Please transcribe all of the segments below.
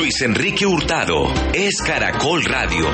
Luis Enrique Hurtado, es Caracol Radio.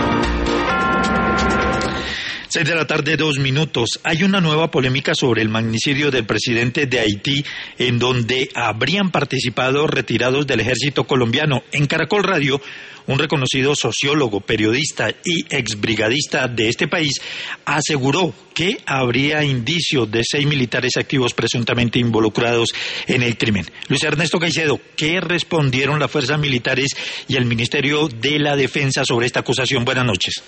6:02 p.m. Hay una nueva polémica sobre el magnicidio del presidente de Haití, en donde habrían participado retirados del ejército colombiano. En Caracol Radio, un reconocido sociólogo, periodista y exbrigadista de este país aseguró que habría indicios de 6 militares activos presuntamente involucrados en el crimen. Luis Ernesto Caicedo, ¿qué respondieron las fuerzas militares y el Ministerio de la Defensa sobre esta acusación? Buenas noches.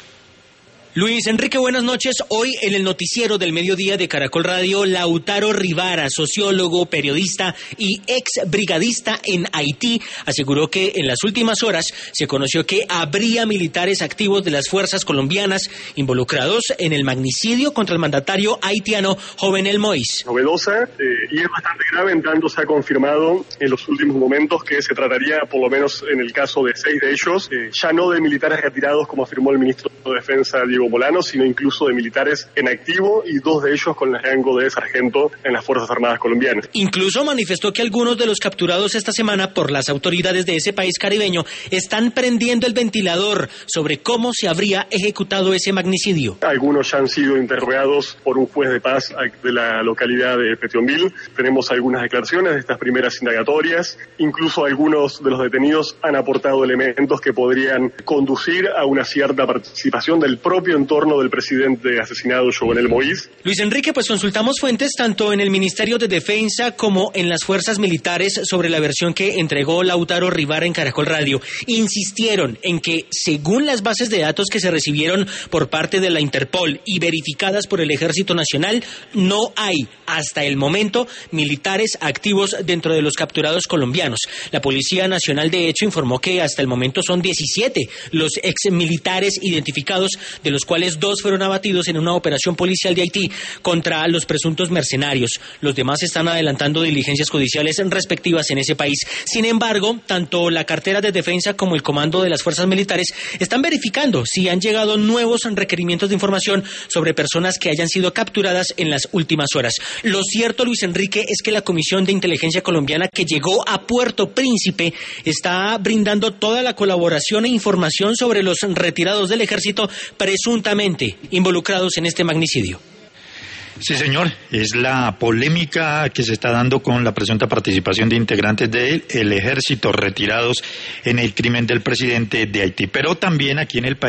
Luis Enrique, buenas noches. Hoy en el noticiero del mediodía de Caracol Radio, Lautaro Rivara, sociólogo, periodista y ex brigadista en Haití, aseguró que en las últimas horas se conoció que habría militares activos de las fuerzas colombianas involucrados en el magnicidio contra el mandatario haitiano Jovenel Moïse. Novedosa y es bastante grave, en tanto se ha confirmado en los últimos momentos que se trataría, por lo menos en el caso de 6 de ellos, ya no de militares retirados, como afirmó el ministro de Defensa, Diego Molano, sino incluso de militares en activo y 2 de ellos con el rango de sargento en las Fuerzas Armadas colombianas. Incluso manifestó que algunos de los capturados esta semana por las autoridades de ese país caribeño están prendiendo el ventilador sobre cómo se habría ejecutado ese magnicidio. Algunos ya han sido interrogados por un juez de paz de la localidad de Petionville. Tenemos algunas declaraciones de estas primeras indagatorias. Incluso algunos de los detenidos han aportado elementos que podrían conducir a una cierta participación del propio entorno del presidente asesinado Jovenel Moïse. Luis Enrique, pues consultamos fuentes tanto en el Ministerio de Defensa como en las fuerzas militares sobre la versión que entregó Lautaro Rivara en Caracol Radio. Insistieron en que, según las bases de datos que se recibieron por parte de la Interpol y verificadas por el Ejército Nacional, no hay, hasta el momento, militares activos dentro de los capturados colombianos. La Policía Nacional, de hecho, informó que hasta el momento son 17 los exmilitares identificados, de los cuales 2 fueron abatidos en una operación policial de Haití contra los presuntos mercenarios. Los demás están adelantando diligencias judiciales respectivas en ese país. Sin embargo, tanto la cartera de defensa como el comando de las fuerzas militares están verificando si han llegado nuevos requerimientos de información sobre personas que hayan sido capturadas en las últimas horas. Lo cierto, Luis Enrique, es que la Comisión de Inteligencia Colombiana que llegó a Puerto Príncipe está brindando toda la colaboración e información sobre los retirados del ejército presuntamente involucrados en este magnicidio. Sí, señor, es la polémica que se está dando con la presunta participación de integrantes del ejército retirados en el crimen del presidente de Haití. Pero también aquí en el país